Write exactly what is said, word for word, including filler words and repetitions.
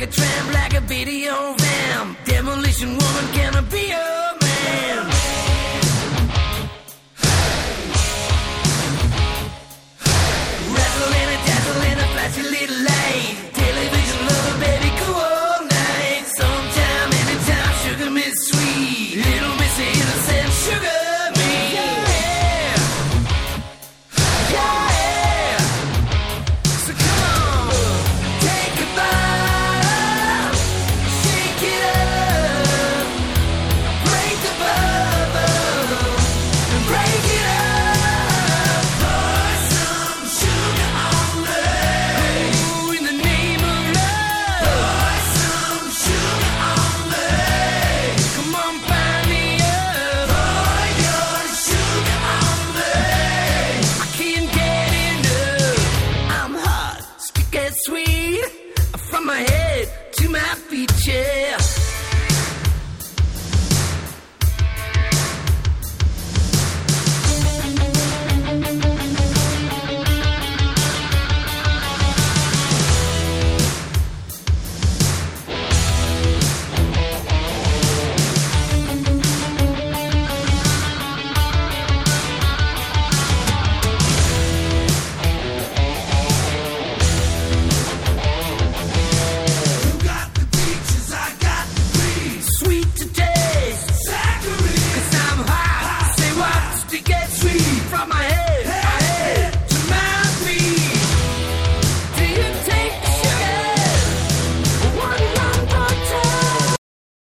like a tramp, like a video vamp. Demolition woman, can I be your man? Razzle and a dazzle and a flashy little light. Television lover, baby, go all night. Sometime, anytime, sugar miss sweet. Little miss innocent, sugar me. Yeah, yeah. So come on, take a bite, shake it up, break the bubble, and break it up. Pour some sugar on me. Ooh, in the name of love. Pour some sugar on me. Come on, find me up. Pour your sugar on me. I can't get enough. I'm hot, stick as sweet, from my head to my feet, yeah.